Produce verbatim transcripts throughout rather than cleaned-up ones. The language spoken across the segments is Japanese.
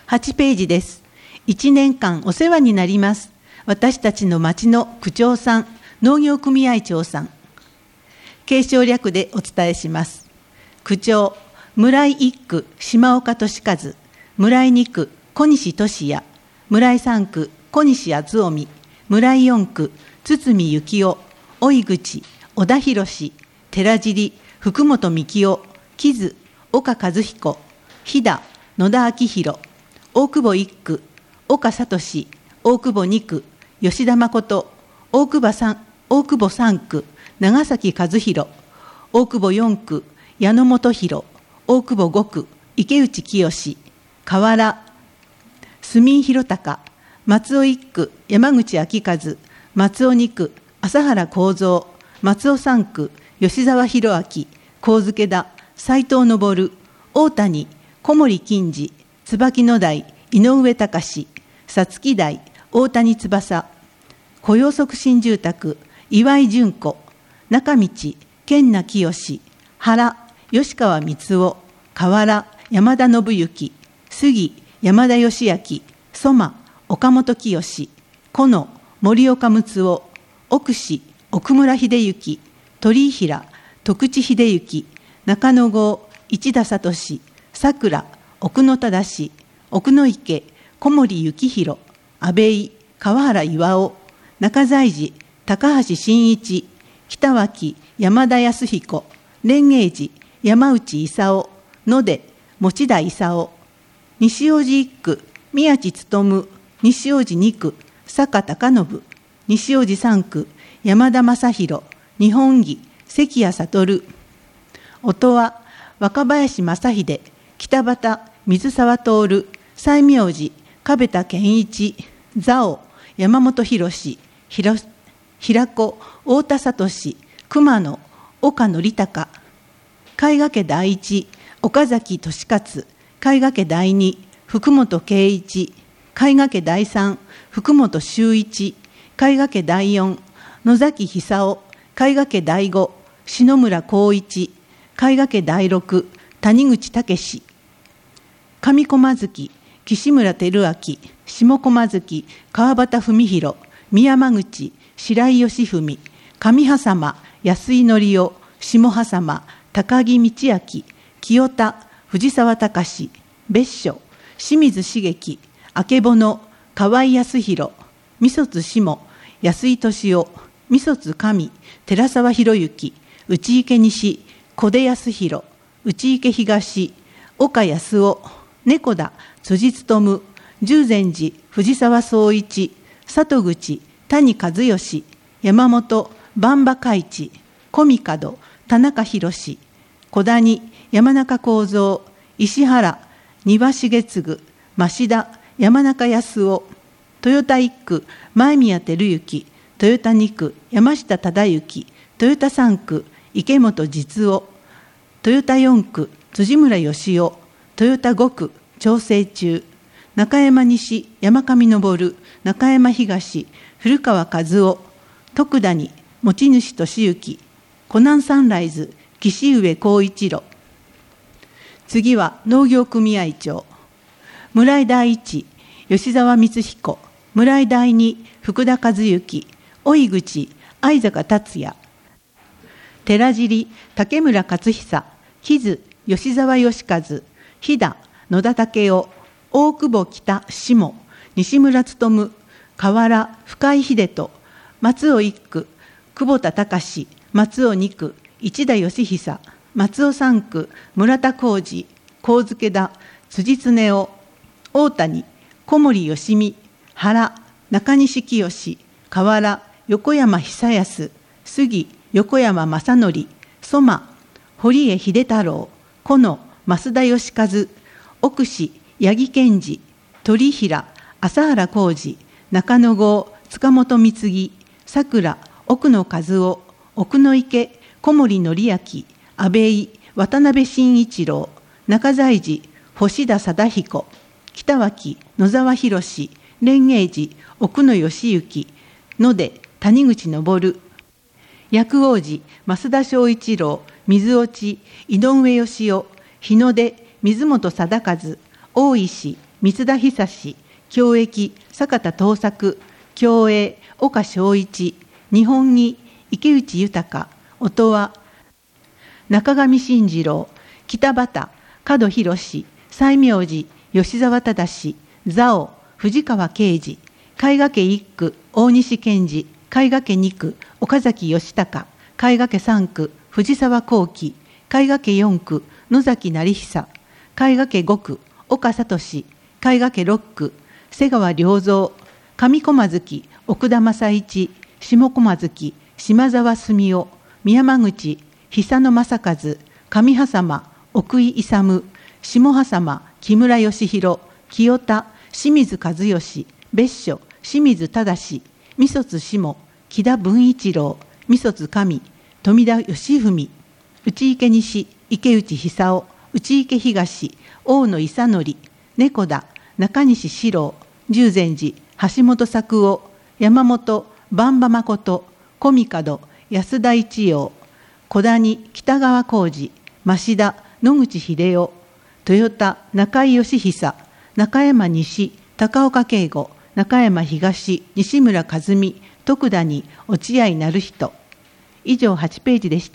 はちページです。いちねんかんお世話になります。私たちの町の区長さん、農業組合長さん。継承略でお伝えします。区長、村井いっ区、島岡俊和、村井に区、小西俊也、村井さん区、小西敦臣、村井よん区、堤幸夫、老口、小田博、寺尻、福本幹夫、木津、岡和彦、飛騨、野田明宏、大久保いっ区、岡聡、大久保に区、吉田誠、大久保さん、大久保さん区、長崎和弘、大久保よん区、矢野元弘、大久保ご区、池内清、河原、住井弘隆、松尾いっ区、山口昭和、松尾に区、朝原幸三、松尾さん区、吉沢博明、神付田、斉藤昇、大谷、小森金次、椿野台、井上隆、さつき台、大谷翼、雇用促進住宅、岩井純子、中道、健名清、原、吉川光夫、河原、山田信之、杉、山田義明、蘇馬、岡本清、小野、森岡睦夫、奥志、奥村秀之、鳥居平、徳地秀之、中野郷、市田聡、桜、奥野忠、奥野池、小森幸宏、阿部井、川原巌、中在寺、高橋真一、北脇、山田康彦、蓮華寺、山内勲、野出、持田勲、西大路いっ区、宮地勉、西大路に区、坂貴信、西大路さん区、山田正弘、日本義、関谷悟、音羽、若林正秀、北畑、水沢徹、西明寺、壁田健一、蔵王、山本博、平子、太田聡、熊野、岡典孝、貝ヶ家第一、岡崎俊勝、貝ヶ家第二、福本圭一、貝ヶ家第三、福本修一、貝ヶ家第四、野崎久夫、貝ヶ家第五、篠村光一、貝ヶ家第六、谷口武、上駒月、岸村照明、下駒月、川端文弘、宮山口、白井義文、上波様、安井則夫、下波様、高木道明、清田、藤沢隆、別所、清水茂樹、あけぼの、河合康弘、みそつ下、安井俊夫、みそつ上、寺沢博之、内池西、小出康弘、内池東、岡康夫、猫田、辻勉、十禅寺、藤沢総一、里口、谷和義、山本、番場海地、小見門、田中博、小谷、山中幸三、石原、庭重次、増田、山中康夫、豊田いっ区、前宮照之、豊田に区、山下忠之、豊田さん区、池本実夫、豊田よん区、辻村義夫、豊田ご区、調整中、中山西、山上昇、中山東、古川和夫、徳谷、持主俊之、湖南サンライズ、岸上浩一郎。次は農業組合長、村井第一、吉沢光彦、村井第二、福田和幸、老口、相坂達也、寺尻、竹村勝久、木津、吉沢義和、飛騨、野田武雄、大久保北下、西村勉、河原、深井秀人、松尾一区、久保田隆、松尾二区、市田義久、松尾三区、村田浩二、神付田、辻恒夫、大谷、小森義美、原、中西清、河原、横山久康、杉、横山正則、蘇馬、堀江秀太郎、小野、増田義和、奥志、八木健二、鳥平、朝原浩二、中野郷、塚本光木、桜、奥野和夫、奥野池、小森則明、阿部井、渡辺慎一郎、中在寺、星田貞彦、北脇、野沢博、蓮華寺、奥野義行、野出、谷口昇、薬王寺、増田正一郎、水落、井上義雄、日の出、水本貞和、大石、 三田久志、教益、坂田東作、共栄、岡正一、日本木、池内豊、音羽、中上慎次郎、北畑、門博、西明寺、吉沢忠、蔵王、藤川啓治、貝ヶ家一区、大西健二、貝ヶ家二区、岡崎義孝、貝ヶ家三区、藤沢幸喜、貝ヶ家四区、野崎成久、貝ヶ家五区、岡聡、貝ヶ家六区、瀬川良三、上駒月、奥田正一、下駒月、島沢澄夫、宮間口、久野正和、上波様、奥井勇、下波様、木村義弘、清田、清水和義、別所、清水忠、三卒下、木田文一郎、三卒上、富田義文、内池西、池内久夫、内池東、大野勲則、猫田、中西史郎、十禅寺、橋本作夫、山本、番場誠、小見門、安田一葉、小谷、北川浩二、増田、野口秀夫、豊田、中井義久、中山西、高岡慶吾、中山東、西村和美、徳田に落合成人。以上はちページでした。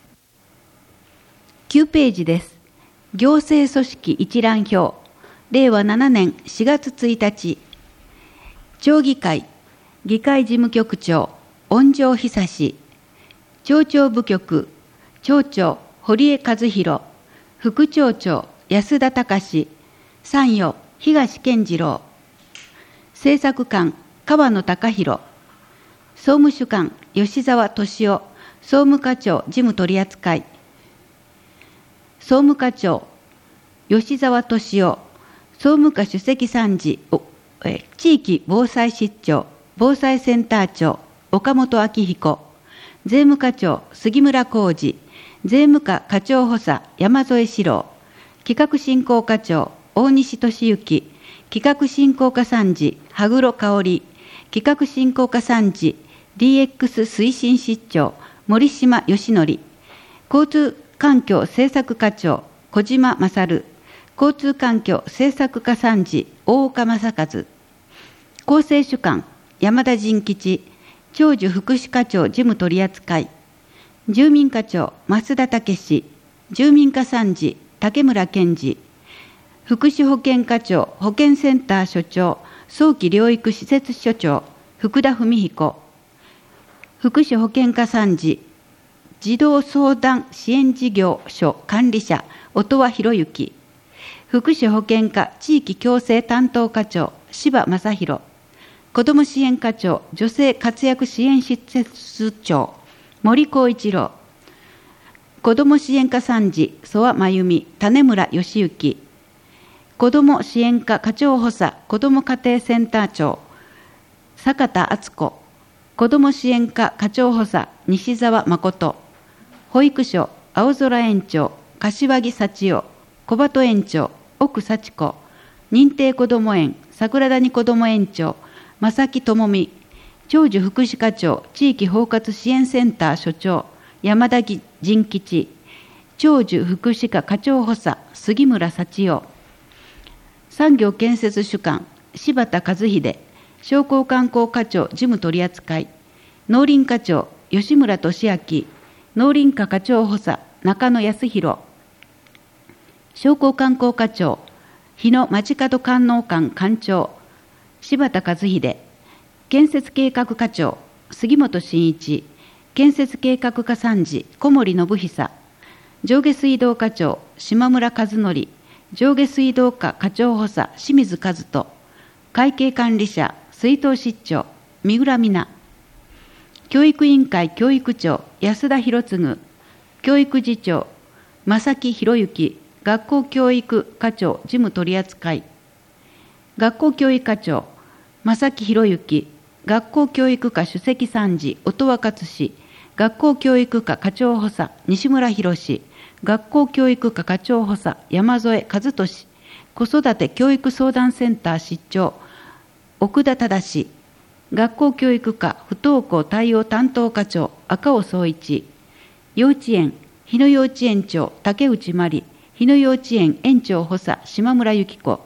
きゅうページです。行政組織一覧表。れいわななねんしがつついたち。町議会、議会事務局長、恩城久志。町長部局、町長、堀江和弘。副町長、安田隆。参与、東健次郎。政策官、川野隆弘。総務主幹、吉沢俊夫。総務課長、事務取扱。総務課長、吉沢俊夫。総務課首席参事、地域防災室長、防災センター長、岡本明彦。税務課長、杉村浩二。税務課課長補佐、山添史郎。企画振興課長、大西俊之。企画振興課参事、羽黒香織。企画振興課参事、ディーエックス 推進室長、森島義則。交通環境政策課長、小島勝。交通環境政策課参事、大岡正和。厚生主幹、山田仁吉。長寿福祉課長、事務取扱。住民課長、増田武。住民課参事、竹村健二。福祉保健課長、保健センター所長、早期療育施設所長、福田文彦。福祉保健課参事、児童相談支援事業所管理者、音羽博之。福祉保健課地域共生担当課長、柴正弘。子ども支援課長、女性活躍支援施設長、森光一郎。子ども支援課参事、曽我真由美、種村義行。子ども支援課課長補佐、子ども家庭センター長、坂田敦子。子ども支援課課長補佐、西澤誠。保育所、青空園長、柏木幸代。小鳩園長、奥幸子。認定こども園、桜谷こども園長、正木智美。長寿福祉課長、地域包括支援センター所長、山田仁吉。長寿福祉課課長補佐、杉村幸代。産業建設主幹、柴田和秀。商工観光課長、事務取扱。農林課長、吉村俊明。農林課課長補佐、中野康弘。商工観光課長、日野町角観音館館長、柴田和秀。建設計画課長、杉本真一。建設計画課参事、小森信久。上下水道課長、島村和則。上下水道課課長補佐、清水和人。会計管理者、水筒室長、三浦美奈。教育委員会教育長、安田博次。教育次長、正木博之。学校教育課長、事務取扱。学校教育課長、正木博之。学校教育課首席参事、音羽勝氏。学校教育課課長補佐、西村博氏。学校教育課課長補佐、山添和俊。子育て教育相談センター室長、奥田忠。学校教育課不登校対応担当課長、赤尾総一。幼稚園、日野幼稚園長、竹内真理。日野幼稚園園長補佐、島村由紀子。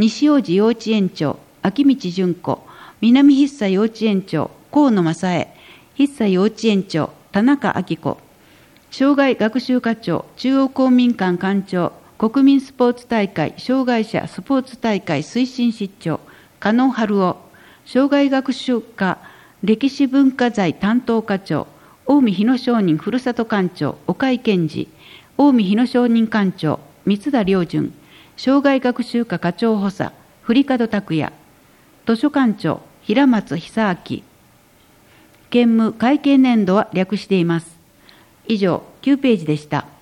西王子幼稚園長、秋道純子、南筆佐幼稚園長、河野正恵、筆佐幼稚園長、田中明子、障害学習課長、中央公民館館長、国民スポーツ大会、障害者スポーツ大会推進室長、加納春夫、障害学習課歴史文化財担当課長、近江日野商人ふるさと館長、岡井健二、近江日野商人館長、三田良順、障害学習課課長補佐、振門拓也、図書館長、平松久明、兼務会計年度は略しています。以上、きゅうページでした。